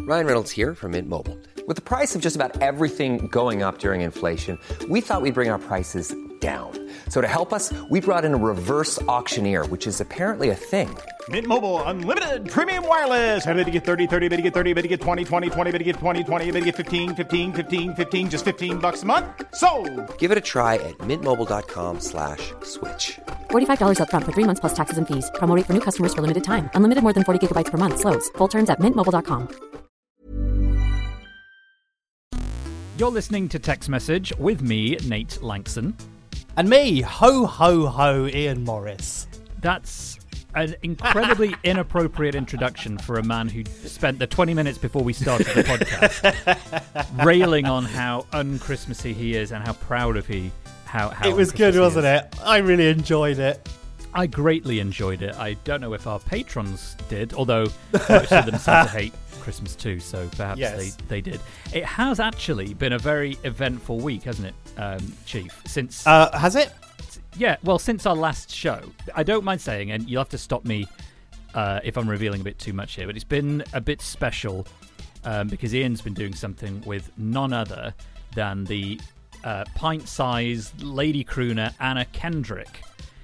Ryan Reynolds here from Mint Mobile. With the price of just about everything going up during inflation, we thought we'd bring our prices down. So to help us, we brought in a reverse auctioneer, which is apparently a thing. Mint Mobile Unlimited Premium Wireless. How to get 30, 30, bit to get 30, bit to get 20, 20, 20, bit to get 20, 20, bit to get 15, 15, 15, 15, just $15 a month? Sold! Give it a try at mintmobile.com/switch. $45 up front for 3 months plus taxes and fees. Promo rate for new customers for limited time. Unlimited more than 40 gigabytes per month. Slows full terms at mintmobile.com. You're listening to Text Message with me, Nate Lankson. And me, ho, ho, ho, Ian Morris. That's an incredibly inappropriate introduction for a man who spent the 20 minutes before we started the podcast railing on how un-Christmassy he is and how proud of how it was good, wasn't it? I really enjoyed it. I greatly enjoyed it. I don't know if our patrons did, although most of them seem to hate Christmas too, so perhaps they did. It has actually been a very eventful week, hasn't it, Chief? Since has it? Yeah, well, since our last show. I don't mind saying, and you'll have to stop me if I'm revealing a bit too much here, but it's been a bit special because Ian's been doing something with none other than the pint-sized lady crooner Anna Kendrick,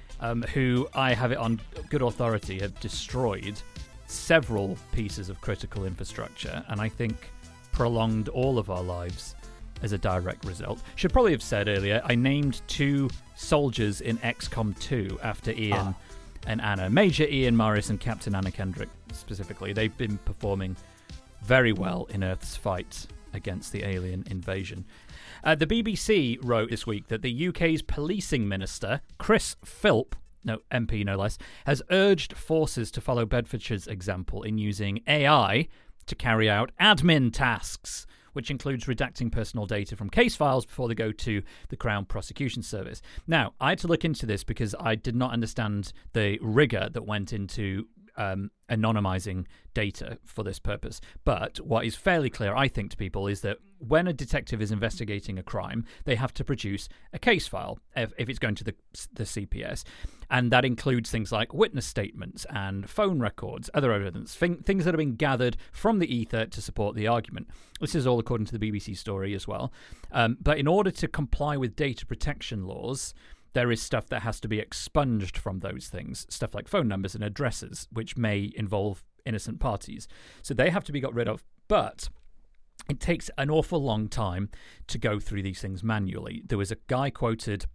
who I have it on good authority have destroyed several pieces of critical infrastructure, and I think prolonged all of our lives as a direct result. Should probably have said earlier, I named 2 soldiers in XCOM 2 after Ian and Anna. Major Ian Morris and Captain Anna Kendrick specifically. They've been performing very well in Earth's fight against the alien invasion. The BBC wrote this week that the UK's policing minister, Chris Philp, MP no less, has urged forces to follow Bedfordshire's example in using AI to carry out admin tasks, which includes redacting personal data from case files before they go to the Crown Prosecution Service. Now, I had to look into this because I did not understand the rigour that went into anonymizing data for this purpose. But what is fairly clear, I think, to people is that when a detective is investigating a crime, they have to produce a case file if it's going to the CPS. And that includes things like witness statements and phone records, other evidence, things that have been gathered from the ether to support the argument. This is all according to the BBC story as well. But in order to comply with data protection laws, there is stuff that has to be expunged from those things, stuff like phone numbers and addresses, which may involve innocent parties. So they have to be got rid of. But it takes an awful long time to go through these things manually. There was a guy quoted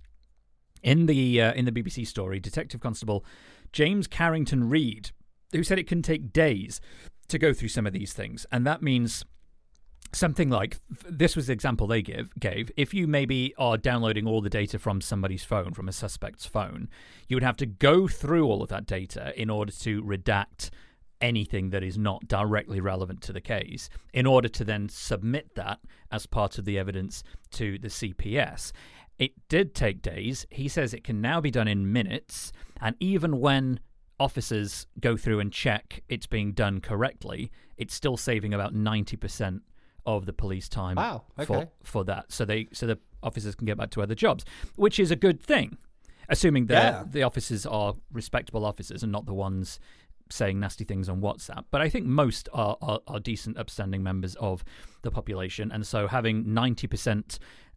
in the BBC story, Detective Constable James Carrington Reid, who said it can take days to go through some of these things. And that means something like, this was the example they gave, if you maybe are downloading all the data from somebody's phone, from a suspect's phone, you would have to go through all of that data in order to redact anything that is not directly relevant to the case, in order to then submit that as part of the evidence to the CPS. It did take days. He says it can now be done in minutes, and even when officers go through and check it's being done correctly, it's still saving about 90% of the police time. Wow, okay. for that. So the officers can get back to other jobs, which is a good thing, assuming that the officers are respectable officers and not the ones saying nasty things on WhatsApp. But I think most are decent, upstanding members of the population, and so having 90%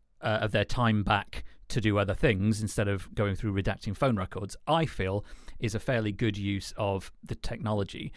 of their time back to do other things instead of going through redacting phone records, I feel is a fairly good use of the technology.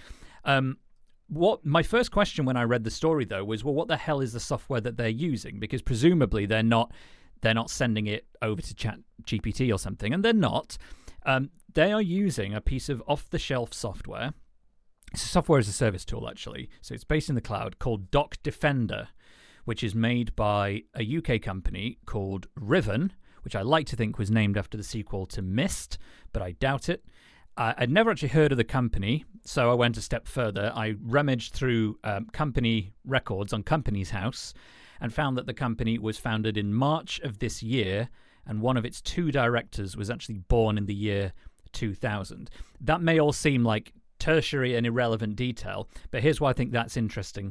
What my first question when I read the story, though, was, well, what the hell is the software that they're using? Because presumably they're not sending it over to ChatGPT or something, and they're not. They are using a piece of off-the-shelf software. It's a software as a service tool, actually. So it's based in the cloud, called Doc Defender, which is made by a UK company called Riven, which I like to think was named after the sequel to Myst, but I doubt it. I'd never actually heard of the company, so I went a step further. I rummaged through company records on Companies House and found that the company was founded in March of this year, and one of its 2 directors was actually born in the year 2000. That may all seem like tertiary and irrelevant detail, but here's why I think that's interesting.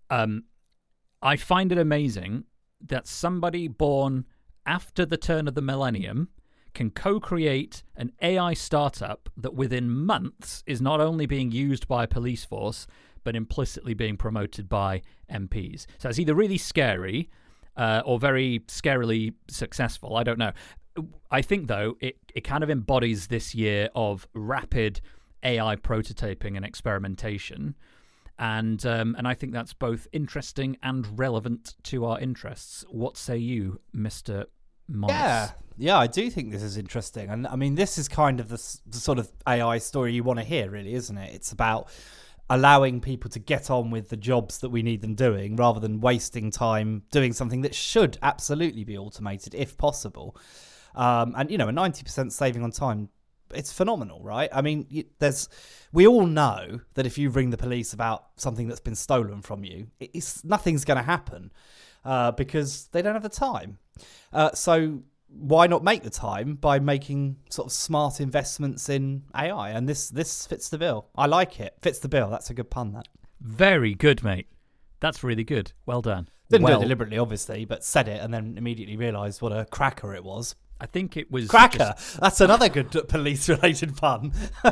I find it amazing that somebody born after the turn of the millennium can co-create an AI startup that within months is not only being used by a police force, but implicitly being promoted by MPs. So it's either really scary or very scarily successful. I don't know. I think, though, it kind of embodies this year of rapid AI prototyping and experimentation. And I think that's both interesting and relevant to our interests. What say you, Mr. Morris? Yeah, I do think this is interesting. And I mean, this is kind of the sort of AI story you want to hear, really, isn't it? It's about allowing people to get on with the jobs that we need them doing rather than wasting time doing something that should absolutely be automated if possible. And, you know, a 90% saving on time, it's phenomenal, right? I mean, we all know that if you ring the police about something that's been stolen from you, nothing's going to happen because they don't have the time. So why not make the time by making sort of smart investments in AI? And this fits the bill. I like it. Fits the bill. That's a good pun, that. Very good, mate. That's really good. Well done. Didn't do it deliberately, obviously, but said it and then immediately realised what a cracker it was. I think it was cracker. That's another good police-related pun.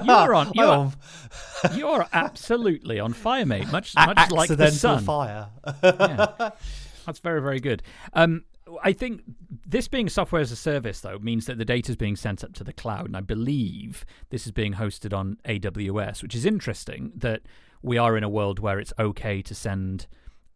You're absolutely on fire, mate. Much like the sun. Fire. Yeah. That's very, very good. I think this being software as a service, though, means that the data is being sent up to the cloud, and I believe this is being hosted on AWS, which is interesting that we are in a world where it's okay to send,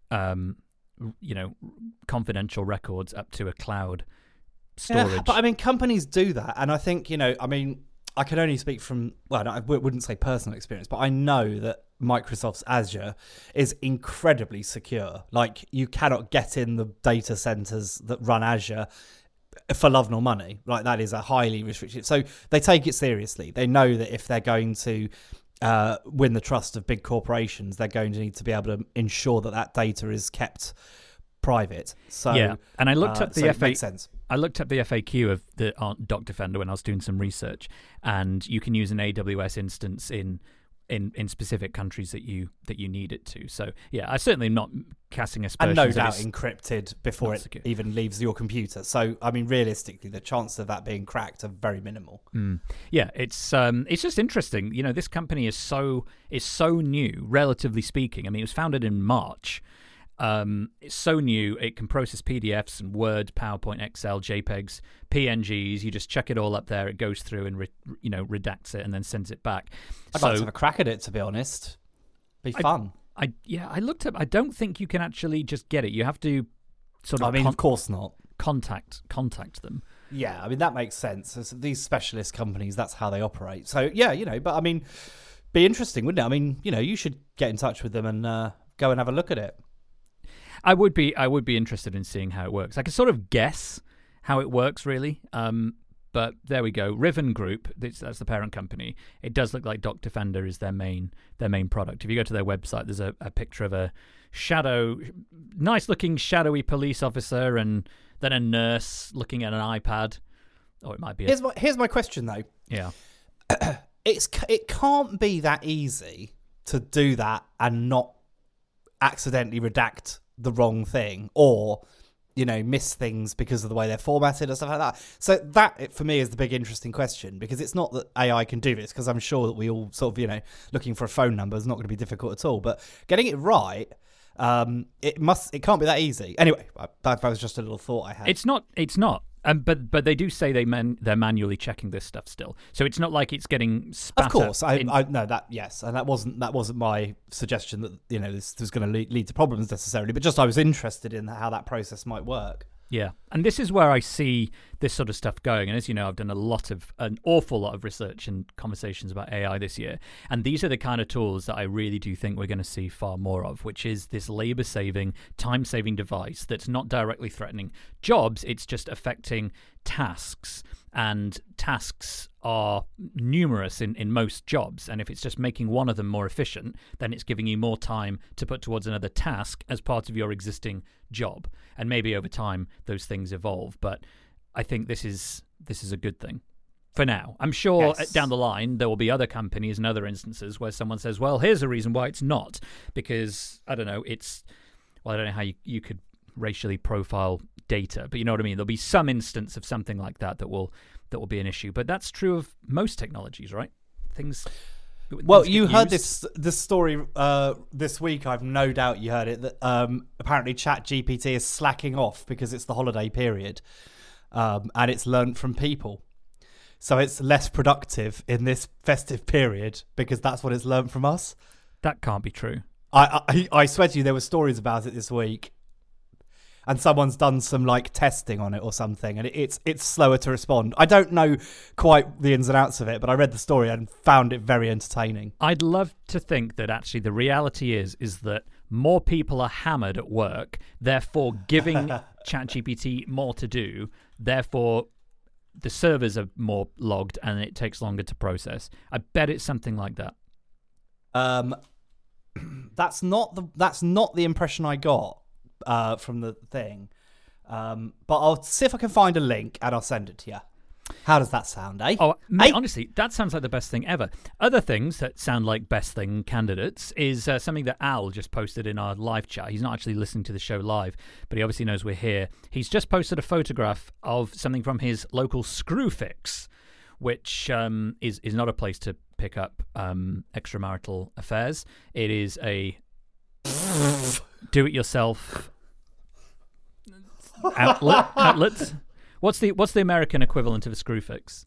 confidential records up to a cloud storage. Yeah, but I mean, companies do that, and I think, I can only speak from, I wouldn't say personal experience, but I know that Microsoft's Azure is incredibly secure. Like, you cannot get in the data centers that run Azure for love nor money. Like, that is a highly restricted. So they take it seriously. They know that if they're going to win the trust of big corporations, they're going to need to be able to ensure that data is kept private. So yeah, and I looked up the makes sense. I looked up the FAQ of the Doc Defender when I was doing some research, and you can use an AWS instance in specific countries that you need it to. So yeah, I certainly am not casting aspersions. And no doubt encrypted before it even leaves your computer. So I mean, realistically, the chances of that being cracked are very minimal. Yeah, it's just interesting. You know, this company is so new, relatively speaking. I mean, it was founded in March. It's so new, it can process PDFs and Word, PowerPoint, Excel, JPEGs, PNGs. You just chuck it all up there, it goes through and redacts it and then sends it back. I'd like to have a crack at it, to be honest. Be fun. I looked up. I don't think you can actually just get it. You have to sort of. I mean, of course not. Contact them. Yeah, I mean, that makes sense. These specialist companies, that's how they operate. So yeah, but I mean, be interesting, wouldn't it? I mean, you should get in touch with them and go and have a look at it. I would be interested in seeing how it works. I can sort of guess how it works, really. But there we go. Riven Group, that's the parent company. It does look like Doc Defender is their main product. If you go to their website, there's a picture of a nice-looking shadowy police officer, and then a nurse looking at an iPad. Or it might be. Here's my question, though. Yeah. It can't be that easy to do that and not accidentally redact the wrong thing or miss things because of the way they're formatted and stuff like that. So that, for me, is the big interesting question, because it's not that AI can do this, because I'm sure that we all sort of looking for a phone number is not going to be difficult at all, but getting it right, it can't be that easy. Anyway, that was just a little thought I had. It's not but they do say they're manually checking this stuff still, so it's not like it's getting spat. Of course, I know that. Yes, and that wasn't my suggestion that this was going to lead to problems necessarily, but just I was interested in how that process might work. Yeah, and this is where I see this sort of stuff going. And as you know, I've done an awful lot of research and conversations about AI this year. And these are the kind of tools that I really do think we're going to see far more of, which is this labor-saving, time-saving device that's not directly threatening jobs. It's just affecting tasks. And tasks are numerous in most jobs. And if it's just making one of them more efficient, then it's giving you more time to put towards another task as part of your existing job. And maybe over time those things evolve. But I think this is a good thing for now. I'm sure down the line there will be other companies and other instances where someone says, well, here's a reason why it's not. Because, I don't know, I don't know how you could racially profile data, but you know what I mean? There'll be some instance of something like that will be an issue. But that's true of most technologies, right? Things Well, things you get heard used. this story this week. I've no doubt you heard it. That apparently ChatGPT is slacking off because it's the holiday period, and it's learnt from people. So it's less productive in this festive period because that's what it's learnt from us. That can't be true. I swear to you, there were stories about it this week, and someone's done some like testing on it or something, and it's slower to respond. I don't know quite the ins and outs of it, but I read the story and found it very entertaining. I'd love to think that actually the reality is that more people are hammered at work, therefore giving ChatGPT more to do, therefore the servers are more logged and it takes longer to process. I bet it's something like that. That's not the impression I got from the thing. But I'll see if I can find a link and I'll send it to you. How does that sound, eh? Oh, mate, honestly, that sounds like the best thing ever. Other things that sound like best thing candidates is something that Al just posted in our live chat. He's not actually listening to the show live, but he obviously knows we're here. He's just posted a photograph of something from his local Screwfix, which is not a place to pick up extramarital affairs. It is a do-it-yourself outlet. What's the American equivalent of a Screwfix?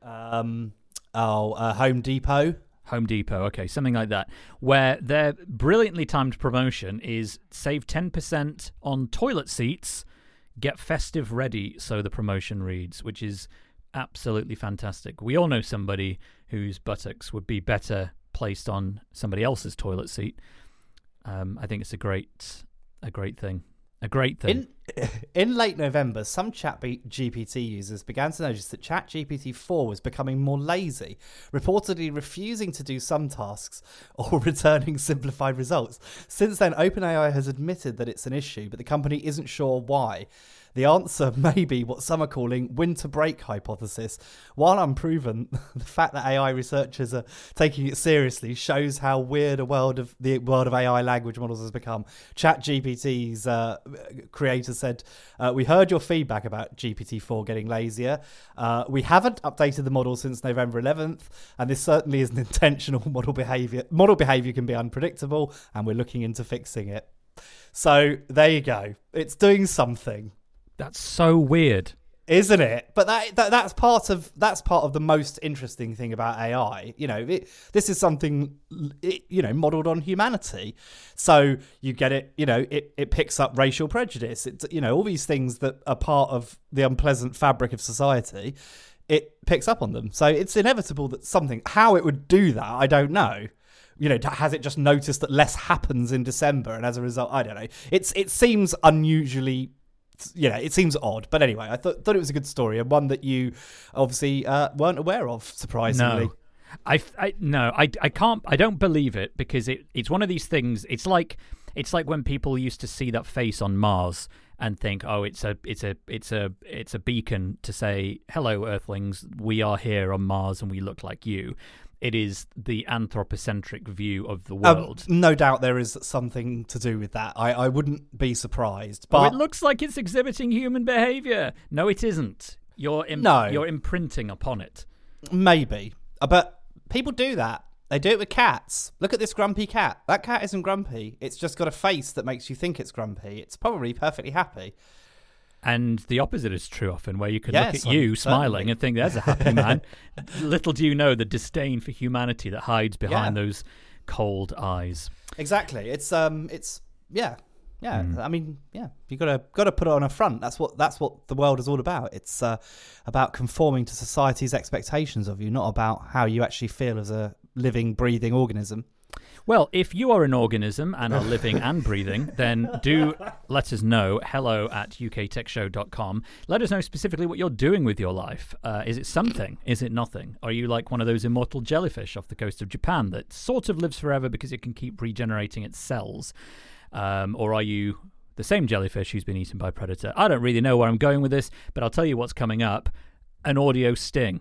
Home Depot. Home Depot, okay, something like that. Where their brilliantly timed promotion is save 10% on toilet seats, get festive ready, so the promotion reads, which is absolutely fantastic. We all know somebody whose buttocks would be better placed on somebody else's toilet seat. I think it's a great thing. A great thing. In late November, some ChatGPT users began to notice that ChatGPT 4 was becoming more lazy, reportedly refusing to do some tasks or returning simplified results. Since then, OpenAI has admitted that it's an issue, but the company isn't sure why. The answer may be what some are calling winter break hypothesis. While unproven, the fact that AI researchers are taking it seriously shows how weird the world of AI language models has become. ChatGPT's creator said, "We heard your feedback about GPT-4 getting lazier. We haven't updated the model since November 11th, and this certainly isn't intentional model behavior. Model behavior can be unpredictable, and we're looking into fixing it." So there you go. It's doing something. That's so weird, isn't it? But that's part of the most interesting thing about AI. You know, this is something modeled on humanity. So you get it. You know, it picks up racial prejudice. It's all these things that are part of the unpleasant fabric of society. It picks up on them. So it's inevitable that how it would do that, I don't know. Has it just noticed that less happens in December, and as a result, I don't know. It seems unusually. It seems odd, but anyway, I thought it was a good story, and one that you obviously weren't aware of, surprisingly. No, I can't. I don't believe it because it's one of these things. It's like when people used to see that face on Mars and think, oh, it's a beacon to say, hello, Earthlings, we are here on Mars and we look like you. It is the anthropocentric view of the world. No doubt there is something to do with that. I wouldn't be surprised. But it looks like it's exhibiting human behaviour. No, it isn't. You're imprinting upon it. Maybe. But people do that. They do it with cats. Look at this grumpy cat. That cat isn't grumpy. It's just got a face that makes you think it's grumpy. It's probably perfectly happy. And the opposite is true often, where you could look at you smiling and think, there's a happy man. Little do you know the disdain for humanity that hides behind those cold eyes. Exactly. It's I mean, you got to put it on a front. That's what the world is all about. It's about conforming to society's expectations of you, not about how you actually feel as a living, breathing organism. Well, if you are an organism and are living and breathing, then do let us know. hello@uktechshow.com. Let us know specifically what you're doing with your life. Is it something? Is it nothing? Are you like one of those immortal jellyfish off the coast of Japan that sort of lives forever because it can keep regenerating its cells? Or are you the same jellyfish who's been eaten by a predator? I don't really know where I'm going with this, but I'll tell you what's coming up. An audio sting.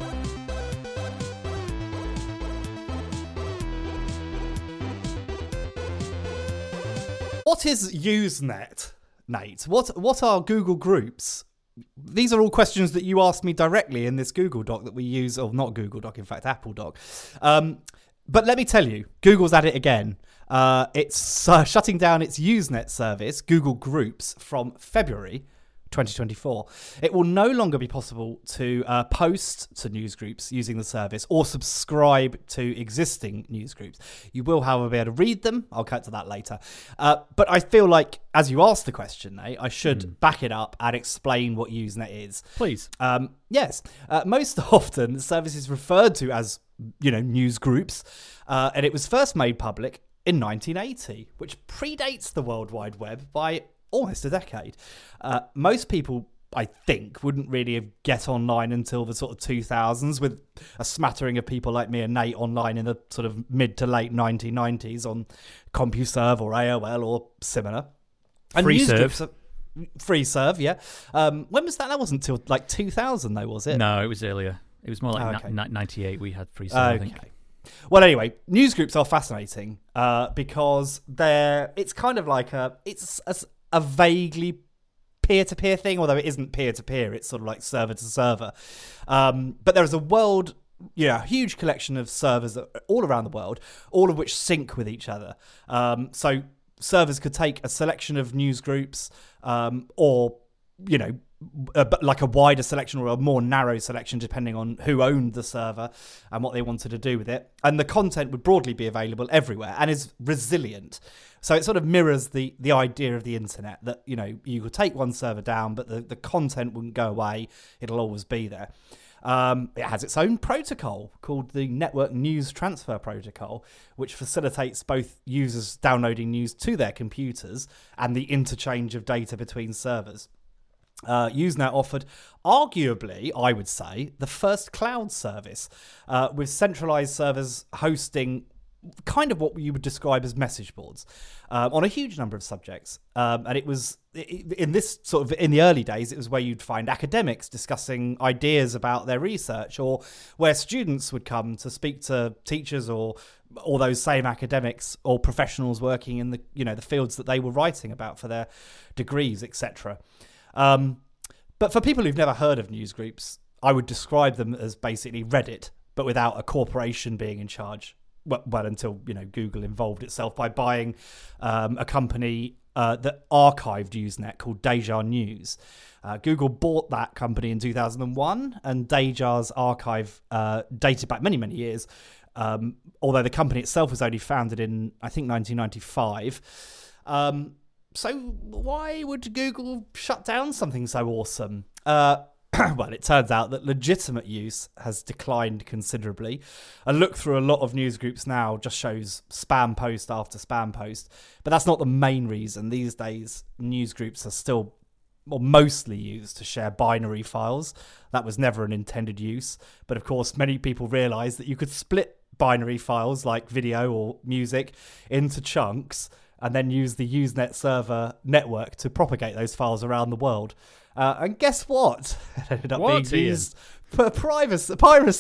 What is Usenet, Nate? What are Google Groups? These are all questions that you asked me directly in this Google Doc that we use, or not Google Doc, in fact, Apple Doc. But let me tell you, Google's at it again. It's shutting down its Usenet service, Google Groups, from February 2024. It will no longer be possible to post to newsgroups using the service or subscribe to existing newsgroups. You will, however, be able to read them. I'll cut to that later. But I feel like, as you asked the question, Nate, I should back it up and explain what Usenet is. Please. Yes. Most often, the service is referred to as, newsgroups, and it was first made public in 1980, which predates the World Wide Web by almost a decade. Most people, I think, wouldn't really get online until the sort of 2000s, with a smattering of people like me and Nate online in the sort of mid to late 1990s on CompuServe or AOL or similar. And FreeServe, yeah. When was that? That wasn't until like 2000 though, was it? No, it was earlier. It was more like 98 we had FreeServe, I think. Well, anyway, newsgroups are fascinating because it's kind of like a vaguely peer-to-peer thing, although it isn't peer-to-peer, it's sort of like server-to-server. But there is a huge collection of servers all around the world, all of which sync with each other. So servers could take a selection of news groups or, like a wider selection or a more narrow selection depending on who owned the server and what they wanted to do with it. And the content would broadly be available everywhere and is resilient. So it sort of mirrors the idea of the internet that, you could take one server down, but the content wouldn't go away. It'll always be there. It has its own protocol called the Network News Transfer Protocol, which facilitates both users downloading news to their computers and the interchange of data between servers. Usenet offered, arguably, I would say, the first cloud service with centralized servers hosting kind of what you would describe as message boards on a huge number of subjects. And it was in the early days, it was where you'd find academics discussing ideas about their research, or where students would come to speak to teachers or those same academics or professionals working in the fields that they were writing about for their degrees, etc. But for people who've never heard of newsgroups, I would describe them as basically Reddit, but without a corporation being in charge. Well, until Google involved itself by buying a company that archived Usenet called Deja News. Google bought that company in 2001, and Deja's archive dated back many, many years. Although the company itself was only founded in, I think, 1995. So why would Google shut down something so awesome? Well, it turns out that legitimate use has declined considerably. A look through a lot of news groups now just shows spam post after spam post. But that's not the main reason. These days, news groups are still mostly used to share binary files. That was never an intended use. But of course, many people realise that you could split binary files like video or music into chunks and then use the Usenet server network to propagate those files around the world. And guess what? It ended up being used for piracy,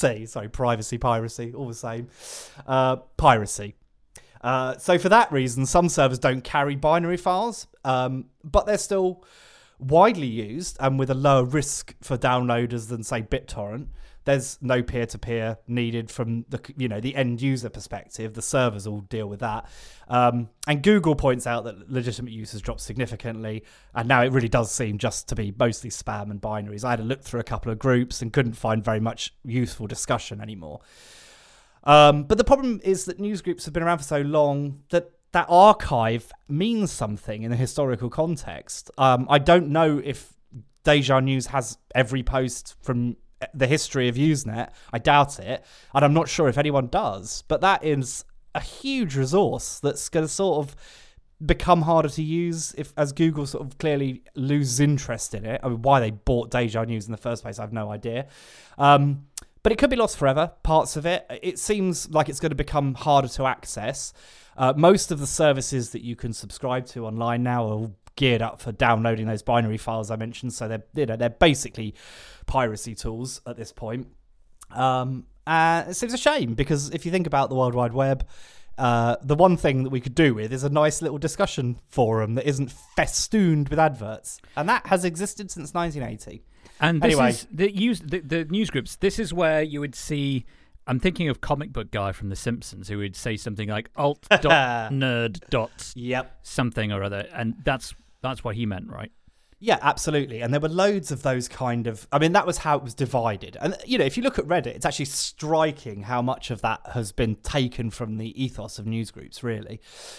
all the same. Piracy. So for that reason, some servers don't carry binary files, but they're still widely used and with a lower risk for downloaders than, say, BitTorrent. There's no peer-to-peer needed from the end user perspective. The servers all deal with that. And Google points out that legitimate use has dropped significantly, and now it really does seem just to be mostly spam and binaries. I had a look through a couple of groups and couldn't find very much useful discussion anymore. But the problem is that news groups have been around for so long that archive means something in a historical context. I don't know if Deja News has every post from the history of Usenet. I doubt it, and I'm not sure if anyone does, but that is a huge resource that's going to sort of become harder to use as Google sort of clearly loses interest in it. I mean, why they bought Deja News in the first place, I have no idea. But it could be lost forever, parts of it. It seems like it's going to become harder to access. Most of the services that you can subscribe to online now are geared up for downloading those binary files I mentioned, so they're basically piracy tools at this point. And it seems a shame, because if you think about the World Wide Web, the one thing that we could do with is a nice little discussion forum that isn't festooned with adverts, and that has existed since 1980. And this is the news groups. This is where you would see I'm thinking of comic book guy from The Simpsons who would say something like alt.nerd. Yep. Something or other, and that's what he meant, right? Yeah, absolutely. And there were loads of those kind of... I mean, that was how it was divided. And, if you look at Reddit, it's actually striking how much of that has been taken from the ethos of newsgroups, really.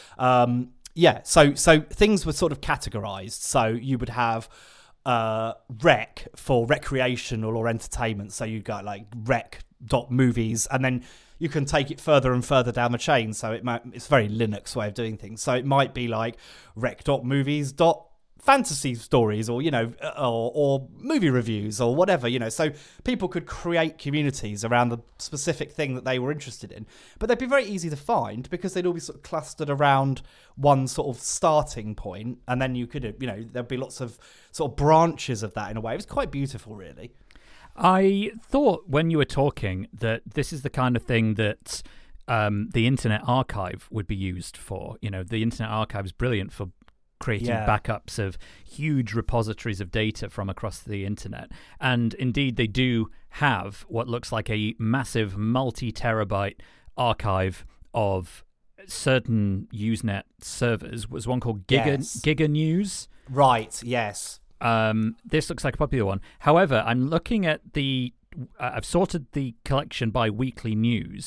So things were sort of categorized. So you would have rec for recreational or entertainment. So you got like rec.movies, and then you can take it further and further down the chain. So it's a very Linux way of doing things. So it might be like rec.movies.fantasy stories, or or movie reviews or whatever, so people could create communities around the specific thing that they were interested in, but they'd be very easy to find because they'd all be sort of clustered around one sort of starting point, and then you could there'd be lots of sort of branches of that in a way. It was quite beautiful, really. I thought when you were talking that this is the kind of thing that the Internet Archive would be used for. The Internet Archive is brilliant for creating backups of huge repositories of data from across the internet. And indeed, they do have what looks like a massive multi-terabyte archive of certain Usenet servers. Was one called Giga News? Right, yes. This looks like a popular one. However, I'm looking at I've sorted the collection by weekly views,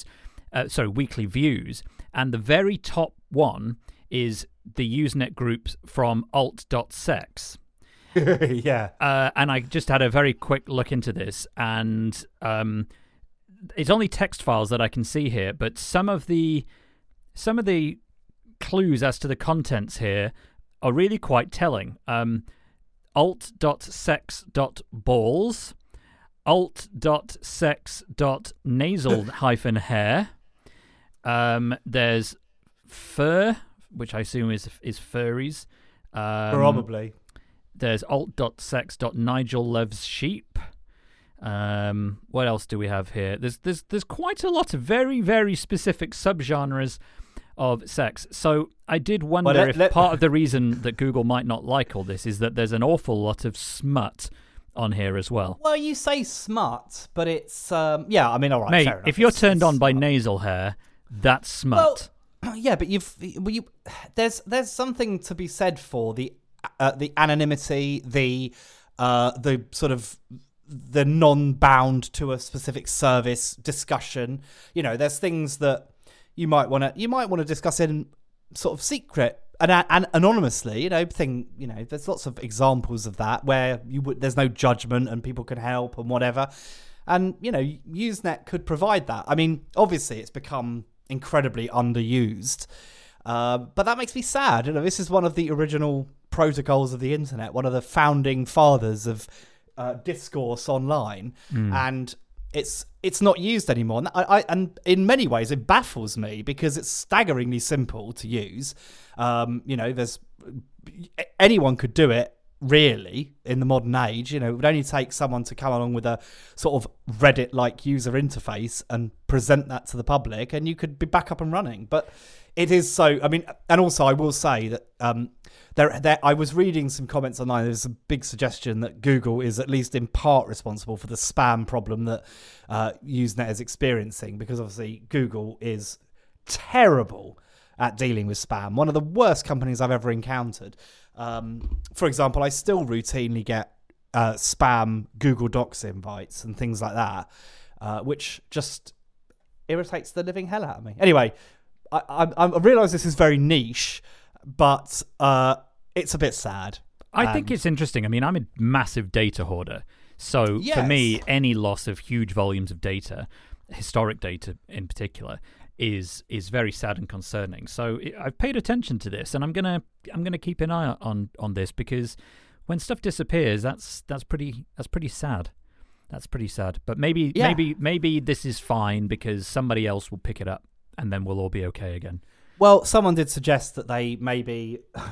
and the very top one is the Usenet groups from alt.sex. Yeah. And I just had a very quick look into this, and it's only text files that I can see here, but some of the clues as to the contents here are really quite telling. Alt.sex.balls, alt.sex.nasal-hair. There's fur, which I assume is furries. Probably. There's alt.sex.nigel loves sheep. What else do we have here? There's quite a lot of very, very specific subgenres of sex. So I did wonder if part of the reason that Google might not like all this is that there's an awful lot of smut on here as well. Well, you say smut, but it's all right. Mate, fair enough. if you're turned on by nasal hair, that's smut. Well, yeah, but there's something to be said for the anonymity, the sort of the non-bound to a specific service discussion. There's things that you might want to discuss in sort of secret and anonymously. There's lots of examples of that where there's no judgment and people can help and whatever. And Usenet could provide that. I mean, obviously, it's become incredibly underused, but that makes me sad. This is one of the original protocols of the internet, one of the founding fathers of discourse online, and it's not used anymore. And in many ways, it baffles me because it's staggeringly simple to use. There's anyone could do it. Really, in the modern age, it would only take someone to come along with a sort of Reddit-like user interface and present that to the public, and you could be back up and running. But it is so. I mean, and also I will say that I was reading some comments online. There's a big suggestion that Google is at least in part responsible for the spam problem that Usenet is experiencing, because obviously Google is terrible at dealing with spam. One of the worst companies I've ever encountered. For example, I still routinely get spam Google Docs invites and things like that, which just irritates the living hell out of me. Anyway, I realise this is very niche, but it's a bit sad. I think it's interesting. I mean, I'm a massive data hoarder. So for me, any loss of huge volumes of data, historic data in particular, is very sad and concerning. So I've paid attention to this, and I'm gonna keep an eye on this, because when stuff disappears, that's pretty sad. That's pretty sad. But maybe this is fine because somebody else will pick it up, and then we'll all be okay again. Well, someone did suggest that they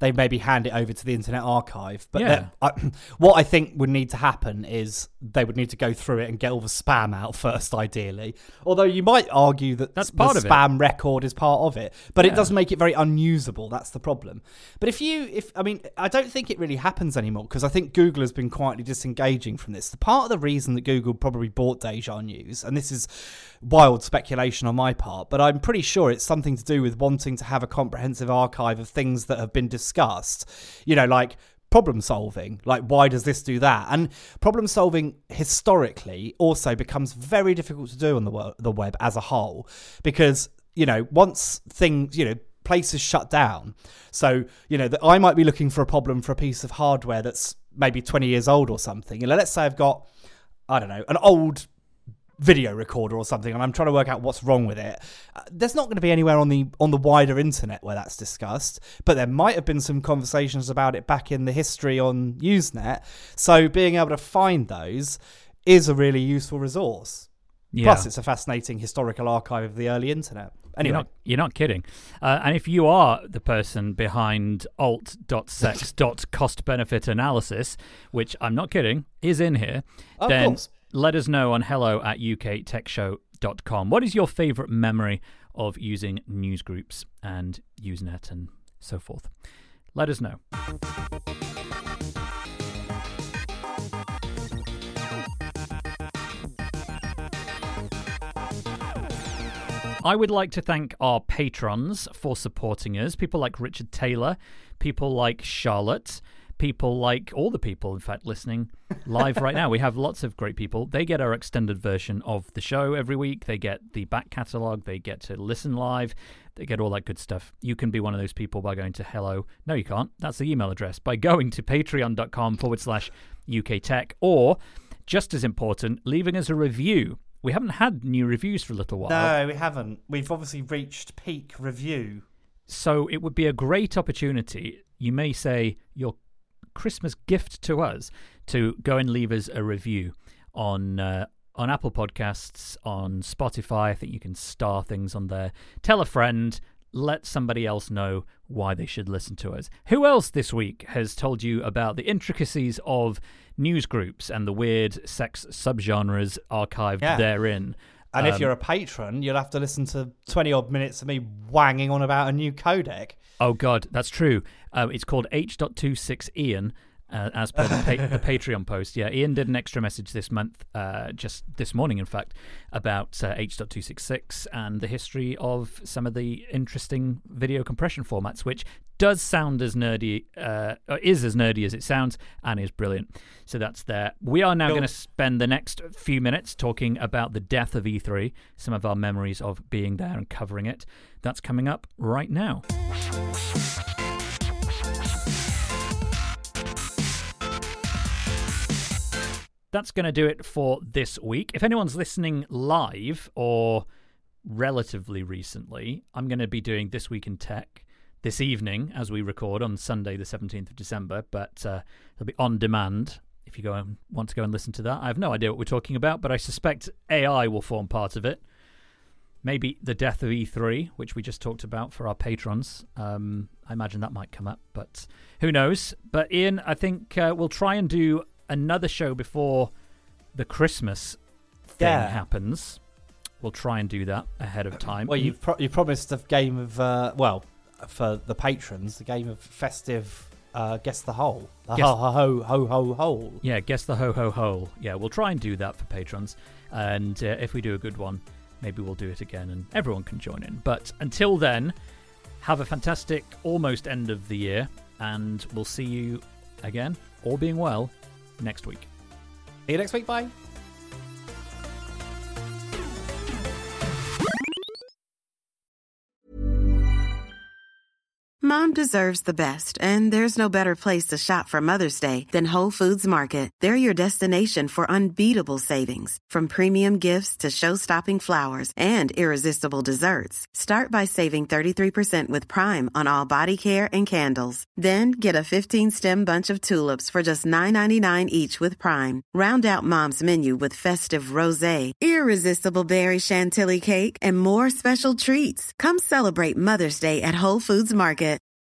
they maybe hand it over to the Internet Archive. But Yeah. what I think would need to happen is they would need to go through it and get all the spam out first, ideally. Although you might argue that That's the part of it. spam record is part of it, but Yeah. it does make it very unusable. That's the problem. But I don't think it really happens anymore, because I think Google has been quietly disengaging from this. The part of the reason that Google probably bought Deja News, and this is wild speculation on my part, but I'm pretty sure it's something to do with wanting to have a comprehensive archive of things that have been discussed, like problem solving, like why does this do that? And problem solving historically also becomes very difficult to do on the web as a whole, because once things, places shut down. So, that I might be looking for a problem for a piece of hardware that's maybe 20 years old or something. Let's say I've got, I don't know, an old video recorder or something, and I'm trying to work out what's wrong with it. There's not going to be anywhere on the wider internet where that's discussed, but there might have been some conversations about it back in the history on Usenet. So being able to find those is a really useful resource. Yeah. Plus, it's a fascinating historical archive of the early internet. Anyway, You're not kidding. And if you are the person behind alt.sex.cost-benefit analysis, which I'm not kidding, is in here, of then course. let us know on hello@uktechshow.com. What is your favourite memory of using newsgroups and Usenet and so forth? Let us know. I would like to thank our patrons for supporting us. People like Richard Taylor, people like Charlotte, people like all the people, in fact, listening live right now. We have lots of great people. They get our extended version of the show every week. They get the back catalogue. They get to listen live. They get all that good stuff. You can be one of those people by going to hello. No, you can't. That's the email address. By going to patreon.com/UKTech, or, just as important, leaving us a review. We haven't had new reviews for a little while. No, we haven't. We've obviously reached peak review. So it would be a great opportunity, you may say, your Christmas gift to us, to go and leave us a review on Apple Podcasts, on Spotify. I think you can star things on there. Tell a friend. Let somebody else know why they should listen to us. Who else this week has told you about the intricacies of news groups and the weird sex subgenres archived therein? And if you're a patron, you'll have to listen to 20-odd minutes of me wanging on about a new codec. Oh, God, that's true. It's called H.26 Ian, as per the Patreon post. Yeah, Ian did an extra message this month, just this morning, in fact, about H.266 and the history of some of the interesting video compression formats, which does sound as nerdy, is as nerdy as it sounds, and is brilliant. So that's there. We are now going to spend the next few minutes talking about the death of E3, some of our memories of being there and covering it. That's coming up right now. That's going to do it for this week. If anyone's listening live or relatively recently, I'm going to be doing This Week in Tech this evening as we record on Sunday, the 17th of December, but it'll be on demand if you want to go and listen to that. I have no idea what we're talking about, but I suspect AI will form part of it. Maybe the death of E3, which we just talked about for our patrons. I imagine that might come up, but who knows? But Ian, I think we'll try and do another show before the Christmas thing happens. We'll try and do that ahead of time. Well, you promised a game of, for the patrons, the game of festive Guess the Hole. Ho-ho-ho-ho-hole. Yeah, Guess the Ho-ho-hole. Yeah, we'll try and do that for patrons. And if we do a good one, maybe we'll do it again and everyone can join in. But until then, have a fantastic almost end of the year. And we'll see you again, all being well, next week. See you next week. Bye. Mom deserves the best, and there's no better place to shop for Mother's Day than Whole Foods Market. They're your destination for unbeatable savings, from premium gifts to show-stopping flowers and irresistible desserts. Start by saving 33% with Prime on all body care and candles. Then get a 15-stem bunch of tulips for just $9.99 each with Prime. Round out Mom's menu with festive rosé, irresistible berry chantilly cake, and more special treats. Come celebrate Mother's Day at Whole Foods Market.